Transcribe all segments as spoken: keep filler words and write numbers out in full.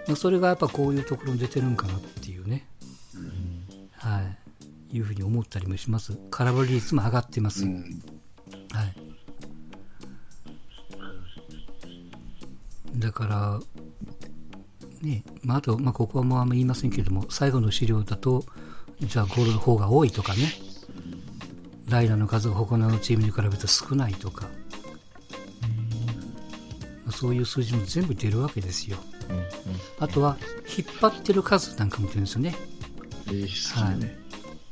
まあ、それがやっぱこういうところに出てるんかなっていうね、うん、はい、いうふうに思ったりもします。空振り率も上がってます、うん、はい。だからね、まあ、あと、まあ、ここはもうあんま言いませんけれども、最後の資料だとじゃあゴールの方が多いとかね、ライナーの数が他のチームに比べると少ないとか、まあ、そういう数字も全部出るわけですよ、うんうん、あとは引っ張ってる数なんかも出るんですよね、 えーはいね、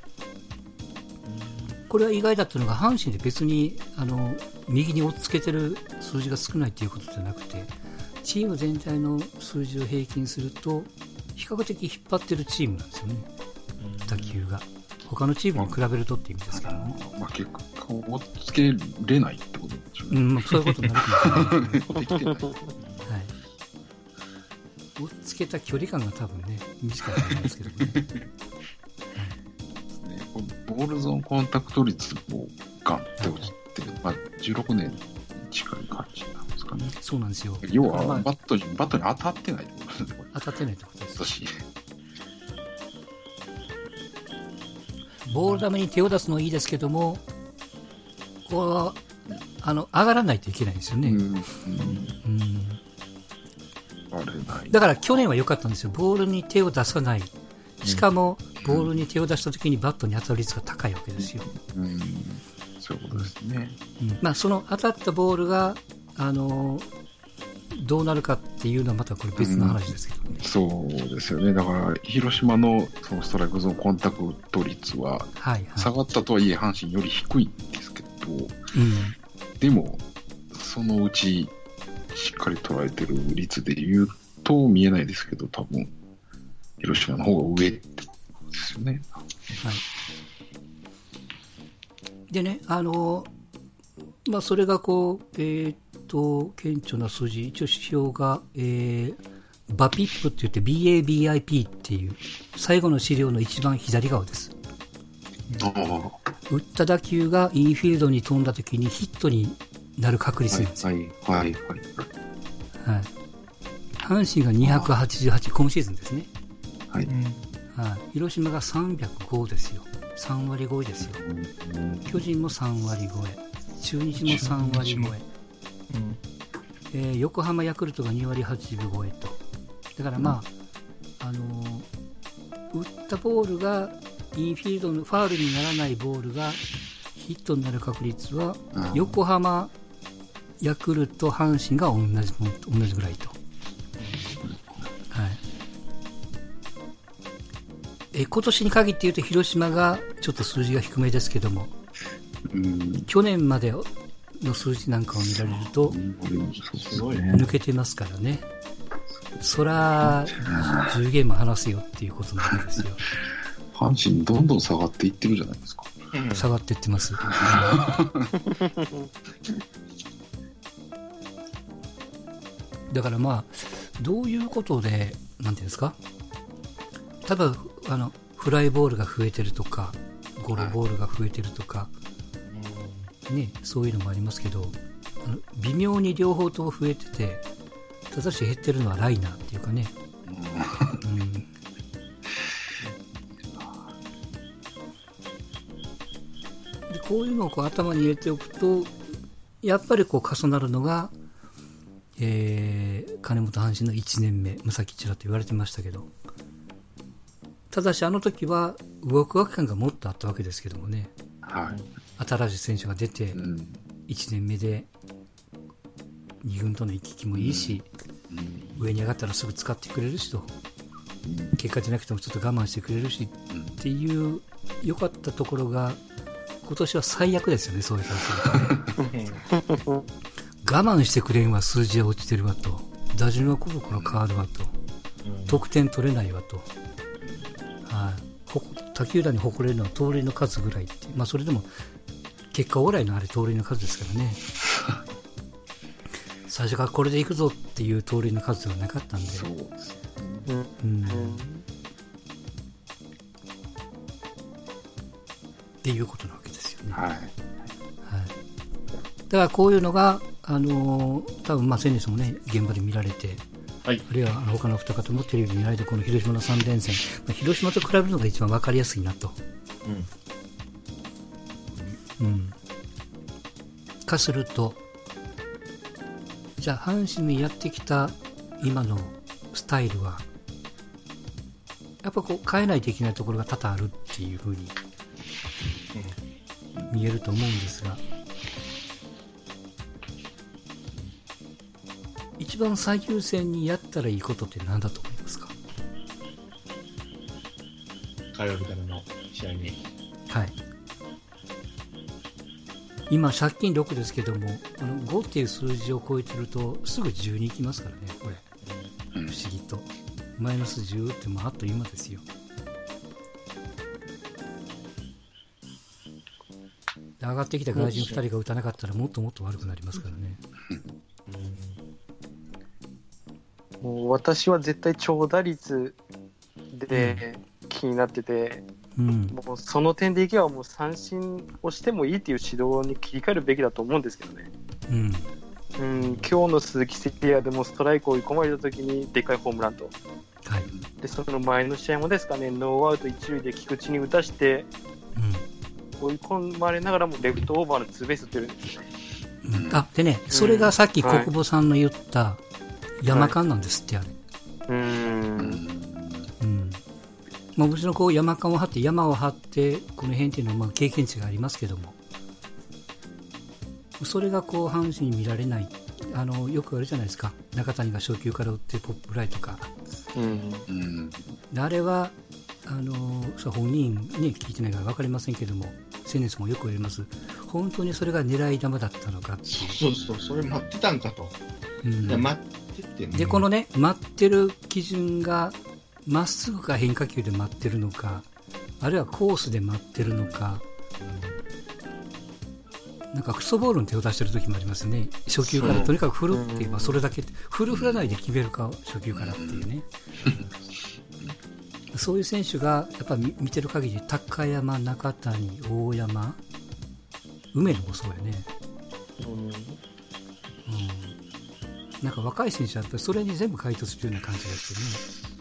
これは意外だったのが阪神で別にあの右に追っつけてる数字が少ないということじゃなくて、チーム全体の数字を平均すると比較的引っ張ってるチームなんですよね、打球が他のチームに比べるとっていう意味ですけどね、 まあ、結果を追っつけれないってことでしょうね、 うんまあ、そういうことになるかもしれない、はい、追っつけた距離感が多分ね短いと思うんですけどね、はいボールゾーンコンタクト率もガンって落ちて、まあ、じゅうろくねんに近い感じなんですかね。 そうなんですよ。 要はバットに、バットに当たってないってことですね。 当たってないってことです。 私ボール球に手を出すのはいいですけども、これはあの上がらないといけないんですよね。うんうんうんあれないだから去年は良かったんですよ。ボールに手を出さない。しかもボールに手を出したときにバットに当たる率が高いわけですよ。 うん、そういうことですね。 うんまあ、その当たったボールが、あのどうなるかっていうのはまたこれ別の話ですけどね。 うん、そうですよね。だから広島のそのストライクゾーンコンタクト率は下がったとはいえ阪神より低いんですけど、うん、でもそのうちしっかり捉えてる率で言うと見えないですけど、多分広島の方が上ってことですよね。はい。 でね、あのまあそれがこうえー、っと顕著な数字、一応指標が、えー、バピップって言って ビーエービーアイピー っていう最後の資料の一番左側です。打った打球がインフィールドに飛んだときにヒットになる確率なんですよ。はいはいはい。はい。阪神がにひゃくはちじゅうはち、今シーズンですね。はい。はい。広島がさんびゃくごですよ。さんわりごえですよ。巨人もさんわりごえ、中日もさんわりごえ、うんえー、横浜ヤクルトがにわりはちぶごえと。だからまあ、うん、あのー、打ったボールがインフィールドのファウルにならないボールがヒットになる確率は、うん、横浜ヤクルト阪神が同じ同じぐらいと、はい、え今年に限って言うと広島がちょっと数字が低めですけども、うん、去年までの数字なんかを見られると抜けてますからね。そらじゅうゲーム離すよっていうことなんですよ。 阪神どんどん下がっていってるじゃないですか。 下がっていってます。だからまあどういうことでなんていうんですか、例えばあのフライボールが増えてるとかゴロボールが増えてるとか、ね、そういうのもありますけど、あの微妙に両方とも増えてて、ただし減ってるのはライナーっていうかね、うん、でこういうのをこう頭に入れておくとやっぱりこう重なるのが、えー、金本阪神のいちねんめ、さっきちらっと言われてましたけど、ただしあの時はワクワク感がもっとあったわけですけどもね、はい、新しい選手が出ていちねんめでに軍との行き来もいいし、上に上がったらすぐ使ってくれるしと、結果じゃなくてもちょっと我慢してくれるしっていう良かったところが今年は最悪ですよね。そういう感じで我慢してくれんわ、数字は落ちてるわと、打順はコロコロ変わるわと、得点取れないわと、はい、他球団に誇れるのは盗塁の数ぐらいって、まあ、それでも結果オーライのあれ盗塁の数ですからね最初からこれでいくぞっていう盗塁の数ではなかったんで、そうです、うん、っていうことなわけですよね、はいはい、だからこういうのが、あのー、多分まあ先日もね現場で見られて、 はい、 あるいは他の二方もテレビ見られてこの広島のさん連戦、まあ、広島と比べるのが一番分かりやすいなと、うんうん、かするとじゃあ阪神にやってきた今のスタイルはやっぱこう変えないといけないところが多々あるっていうふうに見えると思うんですが、一番最優先にやったらいいことって何だと思いますか？ 火曜日からの試合に。 はい。今借金ろくですけども、あのごっていう数字を超えてるとすぐじゅうに行きますからね、これ。不思議と。マイナスじゅうってもうあっという間ですよ。上がってきた外人ふたりが打たなかったらもっともっと悪くなりますからね。 もう私は絶対長打率で気になってて、うん、もうその点でいけばもう三振をしてもいいっていう指導に切り替えるべきだと思うんですけどね。うんうん、今日の鈴木誠也でもストライクを追い込まれた時にでかいホームランと、はい、でその前の試合もですかね、ノーアウト一塁で菊池に打たして、うん、追い込まれながらもレフトオーバーのツーベース打ってるんですよね。 うん、あでね、それがさっき国保さんの言った山間なんですって、はい、あれ。うーん。うん。まあもちろんこう山間を張って山を張ってこの辺っていうのはまあ経験値がありますけども、それがこう阪神に見られない、あのよくあるじゃないですか、中谷が初球から打ってポップフライとか、うん、であれはあの本人に聞いてないから分かりませんけども、エスエヌエスもよく言われます、本当にそれが狙い球だったのかっていう。 そうそうそれ待ってたんかと、うん、いや待ってて、ね、 でこのね待ってる基準がまっすぐか変化球で待ってるのか、あるいはコースで待ってるのか、なんかクソボールに手を出してる時もありますね。初球からとにかく振るって言えばそれだけ、振る振らないで決めるか初球からっていうねそういう選手がやっぱり見てる限り高山、中谷、大山、梅野もそうやね、うんうん、なんか若い選手はやっぱりそれに全部回答するような感じがしてね。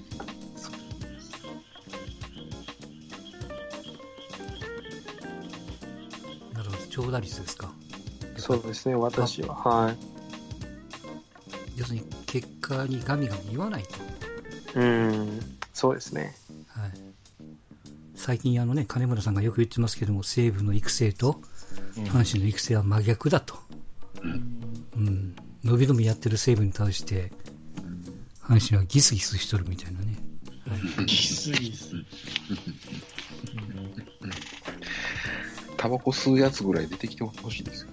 長打率ですか。 そうですね、私は。はい。 要するに結果にガミガミ言わないと。うん、そうですね。 はい。最近あのね、金村さんがよく言ってますけども、西武の育成と阪神の育成は真逆だと。うん。うん、伸び伸びやってる西武に対して、阪神はギスギスしとるみたいなね。 はい、ギスギス。 タバコ吸うやつぐらい出てきてほしいですよ。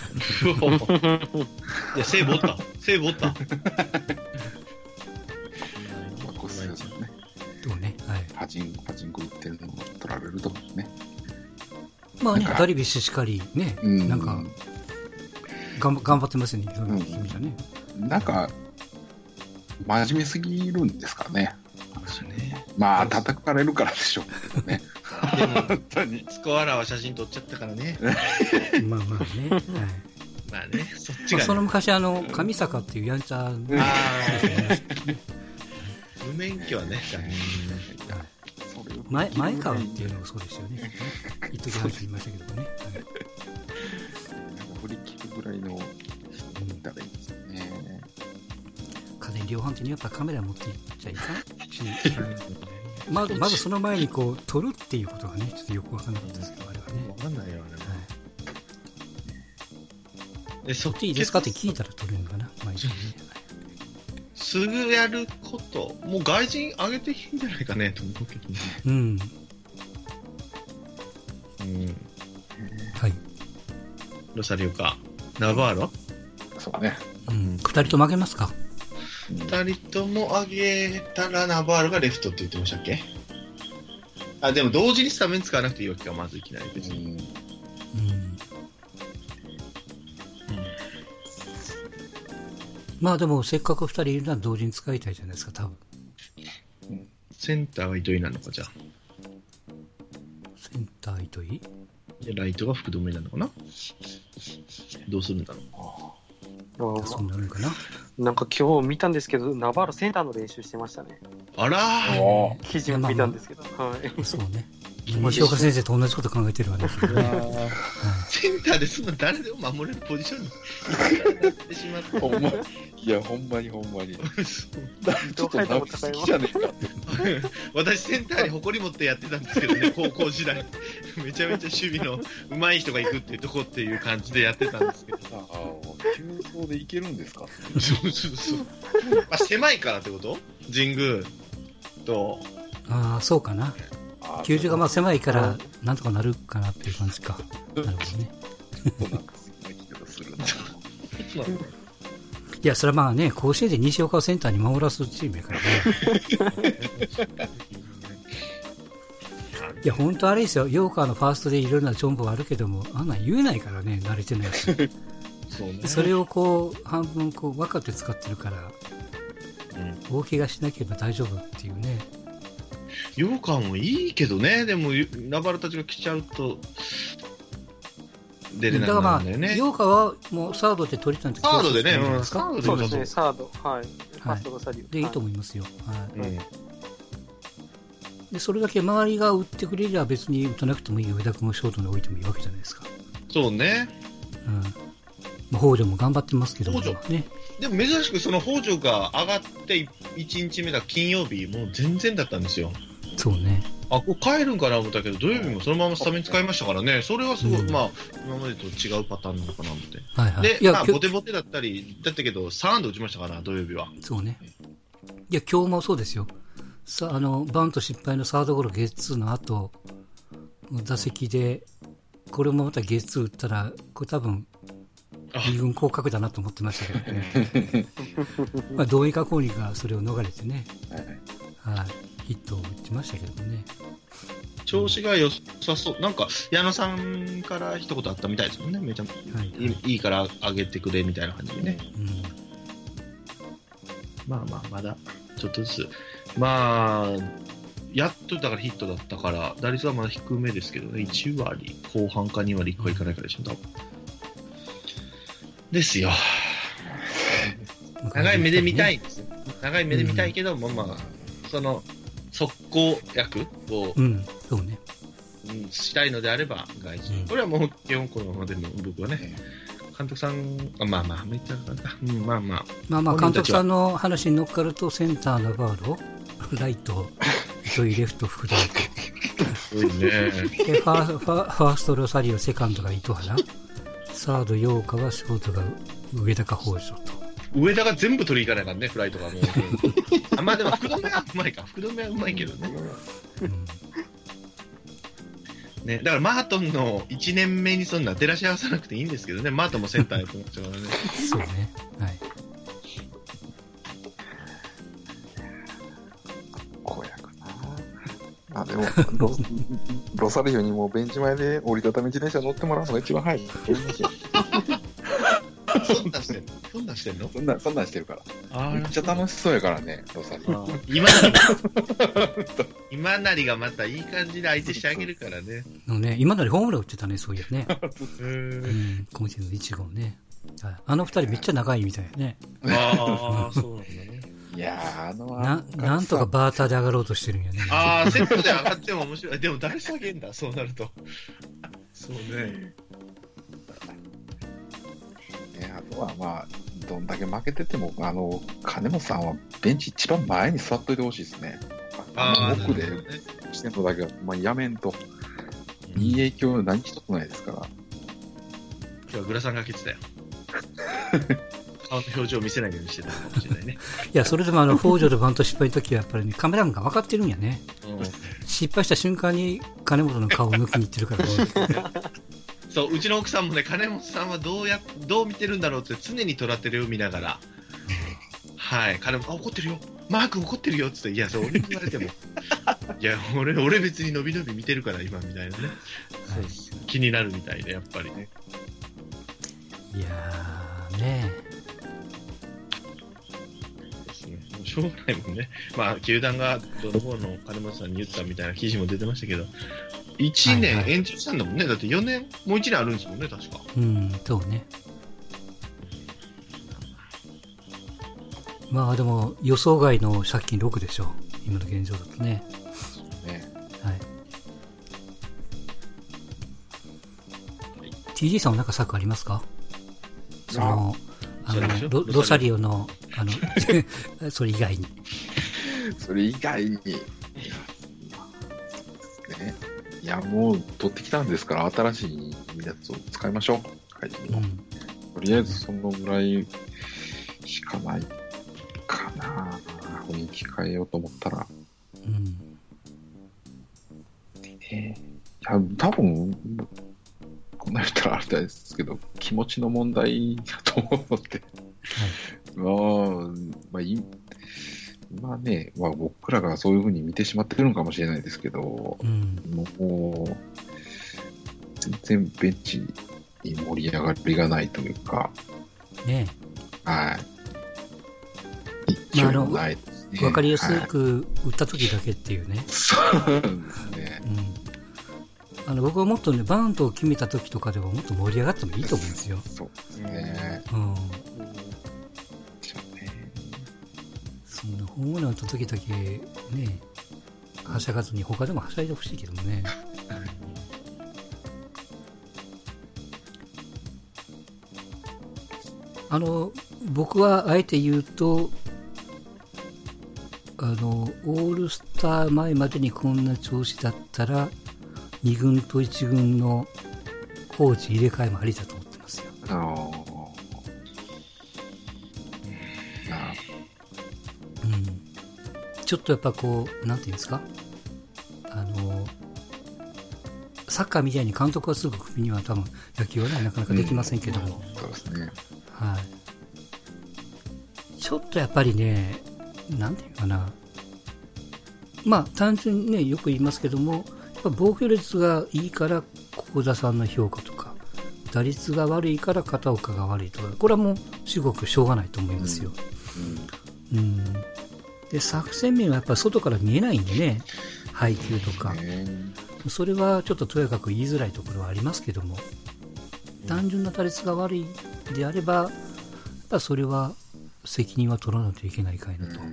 いや、セーブおったセーブおったタバコ吸うやつね。 どうね、はい。 パチンコ、パチンコ売ってるのを取られるとかね。 まあね、ダルビッシュしかりね、んなんか、頑張頑張ってますよね、そういう意味じゃね。 なんか、真面目すぎるんですかね。ねまあ、叩かれるからでしょうけどね。 でも本当にスコアラーは写真撮っちゃったからね。 まあまあね。はい、 まあね、そっちが、ねまあ、 その昔あの上坂っていうやんちゃな、ね、 無免許はね。 前前川っていうのもそうですよね。一時話言いましたけどね。 振り切るぐらいの人だったらいいですよね。 家電量販店にやっぱカメラ持っていっちゃいかんし。まず、まずその前にこう撮るっていうことがね、ちょっとよくわかんなかったですけど、あれはね。 わかんないよ、あれは。 はい、え、そっちいいですかって聞いたら撮れるのかな、毎日ね。 すぐやること、もう外人上げていいんじゃないかね、と思うけどね。うん。うん。 はい。 ロサリオか。ナバーロ？ そうね。 うん。二人とも上げますか？ 二人とも上げたらナバールがレフトって言ってましたっけ？あ、でも同時にスタメン使わなくていいわけか、まずいきなり別に。うん。うん。 まあでもせっかく二人いるのは同時に使いたいじゃないですか、多分。 センターは糸井なのか、じゃあ。 センター糸井？ で、ライトが福留なのかな？どうするんだろう。 そうなるかな。 なんか今日見たんですけど、ナバーロセンターの練習してましたね。 あらー記事も見たんですけど。はい。 そうね。西岡先生と同じこと考えてるわね。 センターでそんな誰でも守れるポジションになってしまって。 ほんま、いや、ほんまにほんまに。ちょっとナビ好きじゃねえかって。 私、センターに誇り持ってやってたんですけどね、高校時代。めちゃめちゃ守備の上手い人が行くっていうとこっていう感じでやってたんですけど。 ああ、急走で行けるんですか？ そうそうそう。あ、狭いからってこと？神宮と。 ああ、そうかな。球場がまあ狭いからなんとかなるかなっていう感じか。なるほどね。 そうなんですね。気がするな。 いや、それはまあね、甲子園で西岡をセンターに守らすチームやからね。いや、本当あれですよ。ヨーカーのファーストでいろんなジョンボはあるけども、あんなん言えないからね、慣れてないし。そうね。それをこう、半分こう分かって使ってるから、うん、大怪我しなければ大丈夫っていうね。 ヨーカーもいいけどね、でも、ナバルたちが来ちゃうと、出れなくなるんだよね。だからまあ、 ヨーカーはもうサードで取りたいんですか？ サードでね、うん、サードでそうですね、サード。はい。ファーストがサリュー。 で、いいと思いますよ。はい。 うん、 で、それだけ周りが打ってくれれば別に打たなくてもいい上田君をショートに置いてもいいわけじゃないですか。 そうね。 うん。まあ、北条も頑張ってますけどもね。 でも珍しくその北条が上がっていちにちめが金曜日、もう全然だったんですよ。 そうね。 あ、こう帰るんかな思ったけど、土曜日もそのままスタメン使いましたからね、それはすごい、うん、まあ、今までと違うパターンなのかなって。 はいはい。 で、まあ、ボテボテだったり、だったけど、さん安打打ちましたから、土曜日は。 そうね。いや、今日もそうですよ。さあの、バント失敗のサードゴロゲッツーの後、打席で、これもまたゲッツー打ったら、これ多分、二軍降格だなと思ってましたけどね。まあ、どうにかこうにかそれを逃れてね。はい。はい。ヒットを打ちましたけどね。 調子が良さそう。なんか、矢野さんから一言あったみたいですもんね。めちゃ、はいはい、いいから上げてくれみたいな感じでね。うん、まあまあ、まだ、ちょっとずつ。まあ、やっとだからヒットだったから、打率はまだ低めですけどね。いち割後半かに割いくかいかないかでしょ、多分。ですよ。長い目で見たいんですよ。長い目で見たいけど、うん、まあまあ、その、速攻役を、 うん、そうね。 うん、したいのであれば、外人。うん、これはもう基本このままでも僕はね、監督さん、まあまあ、めっちゃ、うん、まあまあ。 まあまあ、監督さんの話に乗っかると、センターナバーロ、ライト、糸井レフト、福田。 すごいね。でファー、ファー、ファーストロサリオ、セカンドが糸原。サード、陽川はショートが上高北条と。 上田が全部取りに行かないからね、フライトがもう。あ、まあでも福留はうまいか。福留はうまいけどね。うん、ね、だからマートンのいちねんめにそんな照らし合わさなくていいんですけどね、マートンもセンターやってましたからね。 そうね。はい。 公約なあ、でもロ、ロサリオにもうベンチ前で折りたたみ自転車乗ってもらうのが一番早いと思いますよ。 そんなんしてんのそんなんしてんのそんな、そんなんしてるから。めっちゃ楽しそうやからね、ロサリオ。 今なり、今なりがまたいい感じで相手してあげるからね。 のね、今なりホームラン打ってたね、そういやね。うん、今シーズンのいち号ね。あの二人めっちゃ長いみたいなね。 ああ、そうなんだね。 いやー、あのな、なんとかバーターで上がろうとしてるんやね。 ああ、セットで上がっても面白い。でも誰下げんだ、そうなると。そうね。 あとはまあ、どんだけ負けてても、あの、金本さんはベンチ一番前に座っといてほしいですね。あの奥でしてんのだけは、まあ、やめんと、うん、いい影響何一つないですから。 今日はグラサンがけてたよ。顔の表情を見せないようにしてたかもしれないね。 いや、それでもあの、北条とバント失敗の時はやっぱりね、カメラマンが分かってるんやね。うん、失敗した瞬間に金本の顔を抜きに行ってるから。 そう、うちの奥さんもね、金本さんはどうや、どう見てるんだろうって常にトラテレを見ながら、はい、金本、あ、怒ってるよ、マー君怒ってるよって言って、いや、そう、俺に言われても、いや、俺、俺別に伸び伸び見てるから、今みたいなね、はい、気になるみたいで、やっぱりね。 いやー、ねですね、もうしょうがないもんね。まあ、球団がどの方の金本さんに言ったみたいな記事も出てましたけど、いちねん延長したんだもんね、はいはい、だってよねん、もういちねんあるんですもんね、確か。 うん、そうね。 まあでも予想外の借金ろくでしょう、今の現状だとね。 ね、 はい。ティージー さんは何か策ありますか？その、あの、ロ, ロサリオの、あの、それ以外に。 それ以外に、いや、ね、いやもう取ってきたんですから、新しいやつを使いましょう。はい、うん、とりあえずそのぐらいしかないかな。雰囲気変えようと思ったら。うん。でね、いや、多分、こんな言ったらあれですけど、気持ちの問題だと思って。はい、まあ、まあ、まあね、まあ、僕らがそういうふうに見てしまってるのかもしれないですけど、うん、もう、全然ベンチに盛り上がりがないというか、ね、はい。 一応ないですね。わかりやすく打った時だけっていうね。はい、 そうですね。 うん、あの僕はもっとね、バウンドを決めた時とかでももっと盛り上がってもいいと思うんですよ。 そうですね。うん。 そんなホームラン打った時だけね、はしゃがずに他でもはしゃいでほしいけどもね。あの僕はあえて言うと、あのオールスター前までにこんな調子だったらに軍といち軍のコーチ入れ替えもありだと思ってますよ。あうん、ちょっとやっぱこうなんていうんですか、あのサッカーみたいに監督はすぐ首には多分野球は、ね、なかなかできませんけども、 うん、そうですね。 はい、ちょっとやっぱりね、なんていうかな、まあ単純にねよく言いますけども、やっぱ防御率がいいから幸田さんの評価とか、打率が悪いから片岡が悪いとか、これはもう至極しょうがないと思いますよ。うんうん、で作戦面はやっぱり外から見えないんでね、配球とか、それはちょっととやかく言いづらいところはありますけども、単純な打率が悪いであれば、やっぱそれは責任は取らないといけないかいなと、うん、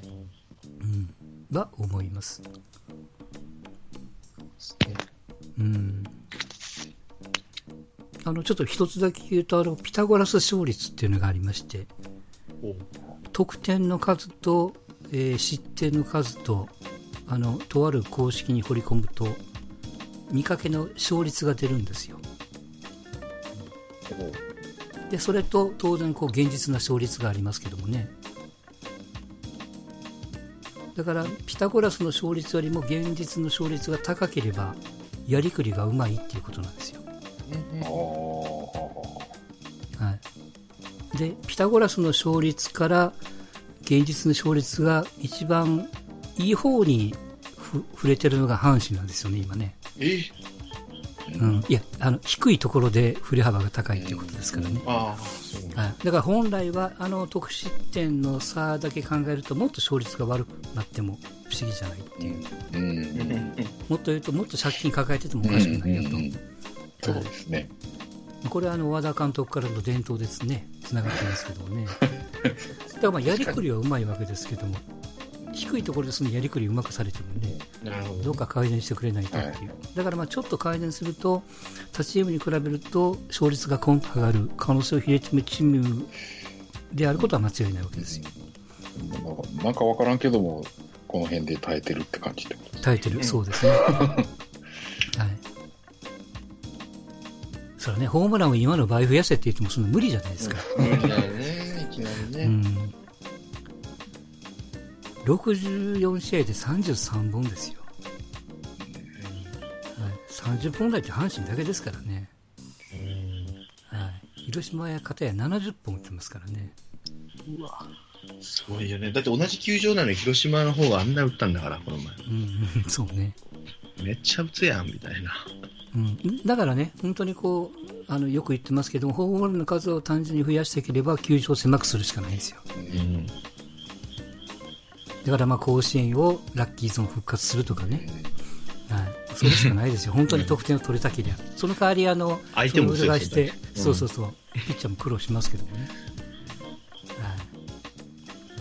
は思います。うん、あのちょっと一つだけ言うと、あのピタゴラス勝率っていうのがありまして、得点の数と、えー、失点の数と、あのとある公式に掘り込むと見かけの勝率が出るんですよ。でそれと当然こう現実な勝率がありますけどもね、だからピタゴラスの勝率よりも現実の勝率が高ければやりくりがうまいっていうことなんですよ。はい、でピタゴラスの勝率から現実の勝率が一番いい方にふ触れてるのが阪神なんですよね今ね。 えうん、いやあの低いところで振れ幅が高いということですからね。あそうはい、だから本来はあの得失点の差だけ考えるともっと勝率が悪くなっても不思議じゃないっていう、うんうん、もっと言うともっと借金抱えててもおかしくないよと、うんうんうん、 そうですね。 これはあの和田監督からの伝統ですね、つながってますけどもね。だからまあやりくりはうまいわけですけども、低いところでそのやりくりうまくされてもね、どうか改善してくれないとっていう、はい、だからまあちょっと改善すると他チームに比べると勝率がコンと上がる可能性を秘めてるチームであることは間違いないわけですよ。 なんか分からんけどもこの辺で耐えてるって感じってことですね。 耐えてる、そうですね。はい。それはね、ホームランを今の倍増やせって言ってもそんな無理じゃないですか。 無理だよね、いきなりね。うんろくじゅうよん試合でさんじゅうさんぼんですよ、はい、さんじゅっぽん台って阪神だけですからね、はい、広島や片やななじゅっぽん打ってますからね。 うわすごいよね。だって同じ球場なのに広島の方があんな打ったんだからこの前、 うん、そうね、 めっちゃ打つやんみたいな、 うん、だからね本当にこうあのよく言ってますけども、ホームランの数を単純に増やしていければ球場を狭くするしかないんですよ、うんだからまあ甲子園をラッキーゾーン復活するとかね、はい、それしかないですよ。本当に得点を取れたけりゃ、その代わりあの相手も裏返して、そうそうそう、ピッチャーも苦労しますけどもね、はい、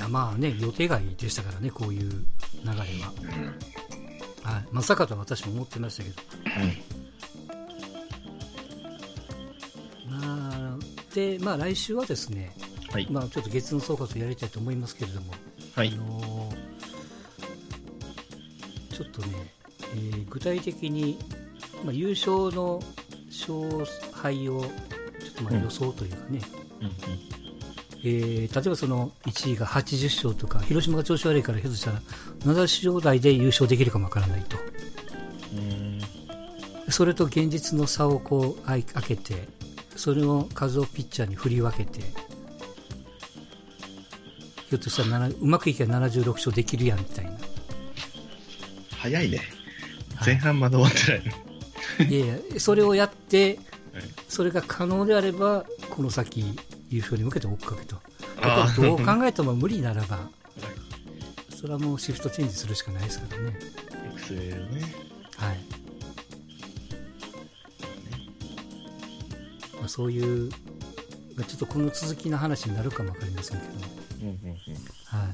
やまあね予定外でしたからねこういう流れは、うんはい、まさかとは私も思ってましたけど、うんまあ、でまあ来週はですね、はいまあ、ちょっと月の総括をやりたいと思いますけれども、はいあのー、ちょっとね、えー、具体的に、まあ、優勝の勝敗をちょっとまあ予想というかね、うんうんうんえー、例えばそのいちいがはちじゅっしょうとか広島が調子悪いからひょっとしたらななしょう台で優勝できるかもわからないとうんそれと現実の差をこう開けてそれを数をピッチャーに振り分けてひょっとしたらうまくいけばななじゅうろくしょうできるやんみたいな早いね前半まだ終わってないいやいやそれをやってそれが可能であればこの先優勝に向けて追っかけとどう考えても無理ならばそれはもうシフトチェンジするしかないですからねエックスエル ねはいまあ、そういうちょっとこの続きの話になるかもわかりませんけども、うんうんうんはい、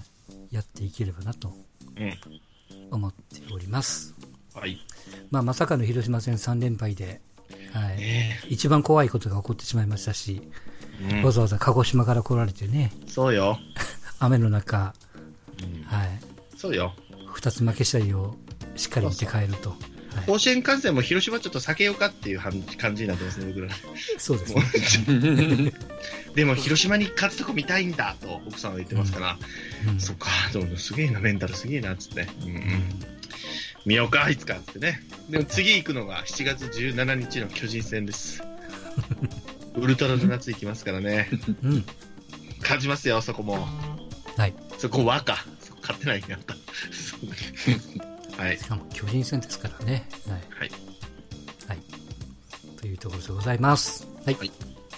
やっていければなと思っております、うんはいまあ、まさかの広島戦さんれんぱいで、はいえー、一番怖いことが起こってしまいましたし、うん、わざわざ鹿児島から来られてねそうよ雨の中、うんはい、 そうよふたつ負け試合をしっかり見て帰るとはい、甲子園観戦も広島ちょっと避けようかっていう感じになってますね、僕ら。 そうですね。 でも広島に勝つとこ見たいんだと奥さんは言ってますから、うん、そっか、すげえな、メンタルすげえなっつって、うんうん、見ようか、いつかってね。でも次行くのがしちがつじゅうしちにちの巨人戦です。ウルトラの夏行きますからね。うん、勝ちますよ、そこも。はい。そこはか。そこ勝ってないんやった。はい、 しかも巨人戦ですからね。はい。はい。はい、というところでございます。はい。はい、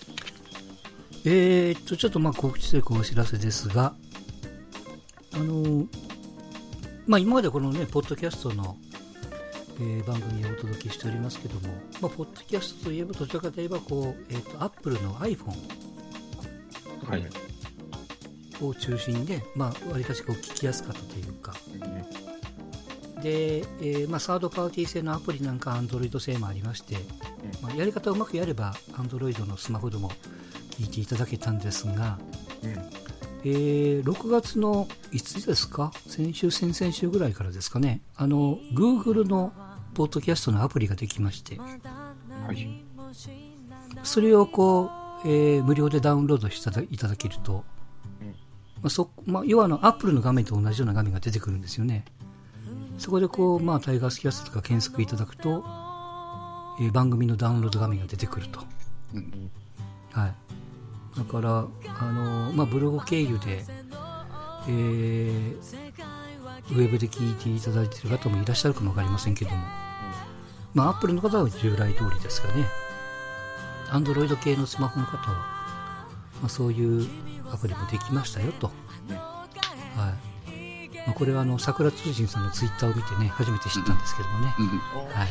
えーっと、ちょっとまあ告知というかお知らせですが、あのー、まあ今までこのね、ポッドキャストの、えー、番組をお届けしておりますけども、まあ、ポッドキャストといえば、どちらかといえば、こう、えーっと、Apple の iPhone。はい。を中心で、まあ、わりかしこう聞きやすかったというか、うんでえーまあ、サードパーティー製のアプリなんか Android 製もありまして、うんまあ、やり方をうまくやれば Android のスマホでも聞いていただけたんですが、うんえー、ろくがつのいつですか先週先々週ぐらいからですかねあの Google のポッドキャストのアプリができまして、はい、それをこう、えー、無料でダウンロードしていただけると、うんまあそまあ、要はあの Apple の画面と同じような画面が出てくるんですよね。そこでこう、まあ、タイガースキャストとか検索いただくと、えー、番組のダウンロード画面が出てくると。うん、はい。だから、あのー、まあ、ブログ経由で、えー、ウェブで聞いていただいている方もいらっしゃるかもわかりませんけども、まあ、アップルの方は従来通りですがね、アンドロイド系のスマホの方は、まあ、そういうアプリもできましたよと。はい。まあ、これはあの桜通信さんのツイッターを見てね初めて知ったんですけどもね、うんうんはい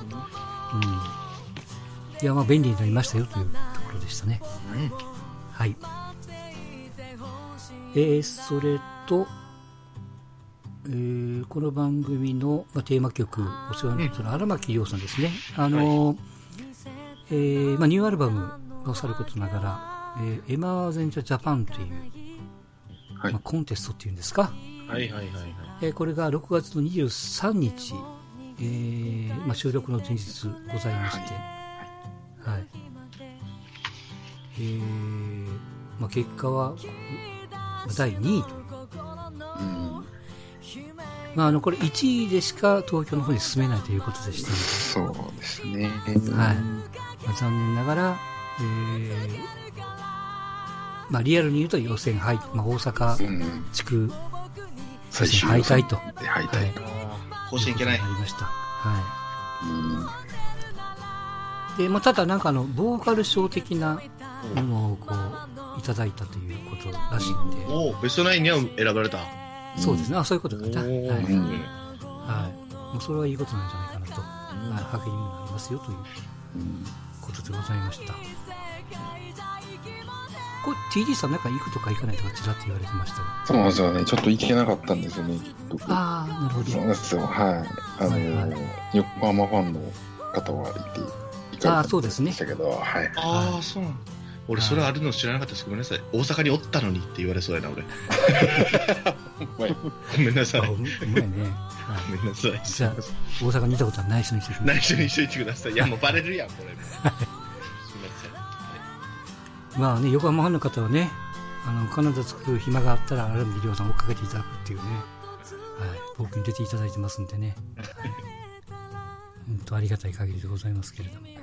うん、いやまあ便利になりましたよというところでしたね、うん、はいえー、それと、えー、この番組の、まあ、テーマ曲お世話になった荒牧亮さんですねあの、はいえーまあ、ニューアルバムをさることながら、えー、エマーゼンチャジャパンという、はいまあ、コンテストっていうんですかはいはいはいはいえー、これがろくがつのにじゅうさんにち、えーまあ、収録の前日ございまして、はいはいえーまあ、結果はだいにいという、うんまあ、あのこれいちいでしか東京の方に進めないということでしたのでそうですね、 はいまあ、残念ながら、えーまあ、リアルに言うと予選敗、まあ、大阪地区、うん最終敗退と。 敗退と。 甲子園行けない。 ありました。はい。で、まあ、ただなんかあの、ボーカル賞的なものをこう、いただいたということらしいんで。 おお、ベストナインには選ばれた。 そうですね。あ、そういうことかな。はい。はい。もうそれはいいことなんじゃないかなと。はい。励みにもなりますよということでございました。 これ ティーディー さんなんか行くとか行かないとかちらっと言われてましたが。 そうなんですよね。ちょっと行けなかったんですよね。 ああ、なるほど。 そうですよ。はい。あの、はいはい、横浜ファンの方は行って行かれてましたけど、はい。 ああ、そうなんだ。俺それあるの知らなかったです。ごめんなさい。大阪におったのにって言われそうやな俺。ごめんなさい。 うまいね。 ごめんなさい。 じゃあ大阪にいたことはない人にしてください。 ない人にしといてください。いやもうバレるやんこれ。すみません。まあね、横浜ファンの方はね、あのカナダ着く暇があったら荒見亮さんを追っかけていただくっていうね、はい、僕に出ていただいてますんでね。本当ありがたい限りでございますけれども。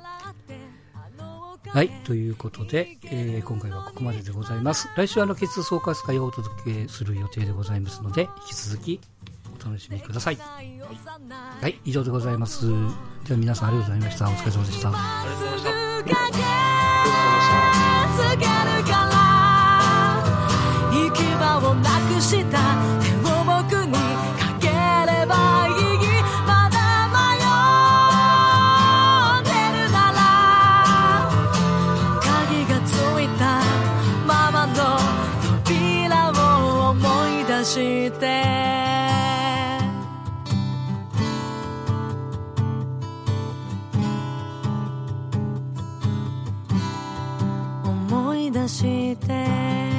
はい、ということで、えー、今回はここまででございます。来週はあの決総括会をお届けする予定でございますので、引き続きお楽しみください。はい、はい、以上でございます。では皆さんありがとうございました。お疲れ様でした。 ありがとうございました。 行き場をなくした手を僕にかければいい。まだ迷ってるなら鍵がついたままの扉を思い出して思い出して